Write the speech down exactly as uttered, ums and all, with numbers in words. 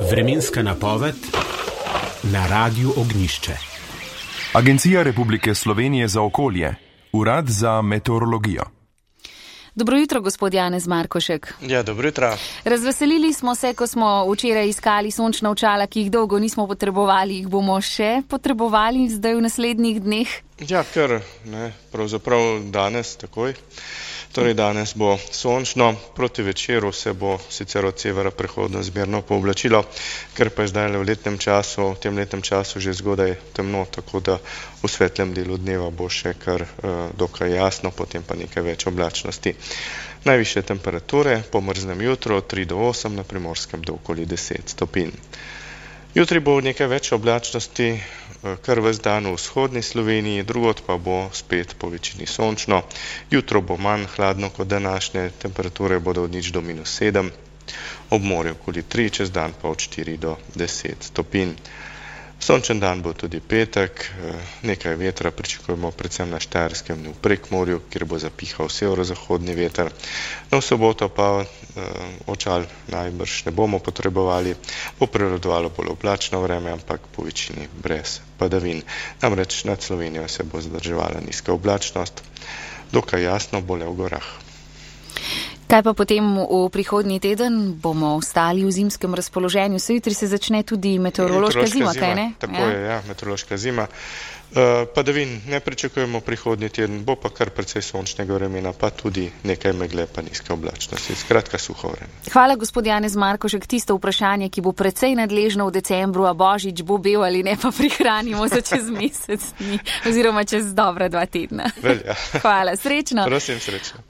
Vremenska napoved na Radiu Ognjišče. Agencija Republike Slovenije za okolje, Urad za meteorologijo. Dobro jutro, gospod Janez Markošek. Ja, dobro jutro. Razveselili smo se, ko smo včeraj iskali sončna očala, ki jih dolgo nismo potrebovali. Jih bomo še potrebovali zdaj v naslednjih dneh? Ja, kar ne, pravzaprav danes takoj. Torej danes bo sončno, proti večeru se bo sicer od severa prehodno zmerno pooblačilo, ker pa je zdaj v letnem času, v tem letnem času že zgodaj temno, tako da v svetlem delu dneva bo še kar uh, dokaj jasno, potem pa nekaj več oblačnosti. Najvišje temperature po mrznem jutru od tri do osem, na Primorskem do okoli deset stopinj. Jutri bo nekaj več oblačnosti, kar ves dan v vzhodni Sloveniji, drugod pa bo spet po večini sončno. Jutro bo manj hladno kot današnje, temperature bodo od nič do minus sedem, ob morju okoli tri, čez dan pa od štiri do deset stopinj. Sončen dan bo tudi petek, nekaj vetra pričakujemo predvsem na Štajerskem in v Prekmorju, kjer bo zapihal severozahodni veter. No, v soboto pa očal najbrž ne bomo potrebovali, bo prevladovalo bolj oblačno vreme, ampak po večini brez padavin. Namreč nad Slovenijo se bo zadrževala nizka oblačnost, dokaj jasno bo le v gorah. Kaj pa potem v prihodnji teden? Bomo ostali v zimskem razpoloženju? Se jutri se začne tudi meteorološka zima, kaj ne? Tako ja. je, ja, meteorološka zima. Uh, padavin ne pričakujemo prihodnji teden, bo pa kar precej sončnega vremena, pa tudi nekaj megle, pa nizke oblačnosti. Skratka, suho vreme. Hvala, gospod Janez Markošek. Tisto vprašanje, ki bo precej nadležno v decembru, a Božič bo bil ali ne, pa prihranimo za čez mesec dni, oziroma čez dobra dva tedna. Velja. Hvala, srečno. Prosim, srečno.